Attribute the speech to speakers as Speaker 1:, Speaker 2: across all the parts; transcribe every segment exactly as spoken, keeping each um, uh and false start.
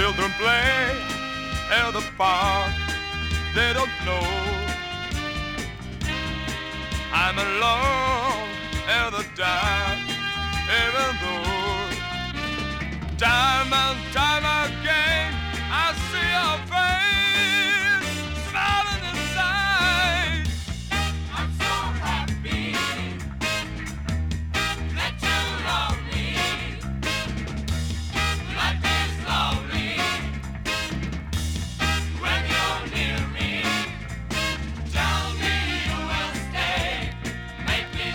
Speaker 1: Children play in the park, they don't know I'm alone in the dark, even though time and time again I see your face smiling inside.
Speaker 2: I'm so happy that you love me. Life is lovely when you're near me. Tell me you will stay, make me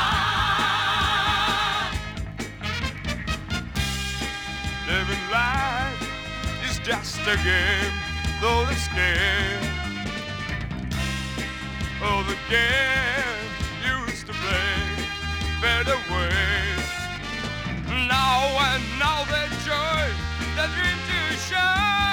Speaker 2: smile.
Speaker 1: Living life is just a game, though the scare of the game you used to play fade away. Now and now the joy, the dream to shine.